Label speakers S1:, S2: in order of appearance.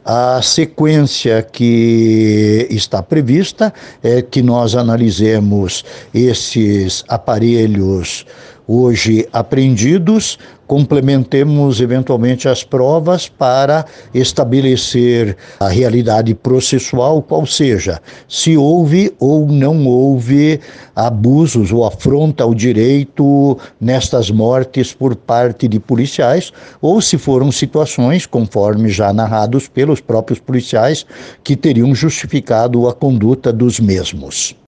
S1: A sequência que está prevista é que nós analisemos esses aparelhos hoje apreendidos, complementemos eventualmente as provas para estabelecer a realidade processual, qual seja, se houve ou não houve abusos ou afronta ao direito nestas mortes por parte de policiais, ou se foram situações, conforme já narrados pelos próprios policiais, que teriam justificado a conduta dos mesmos.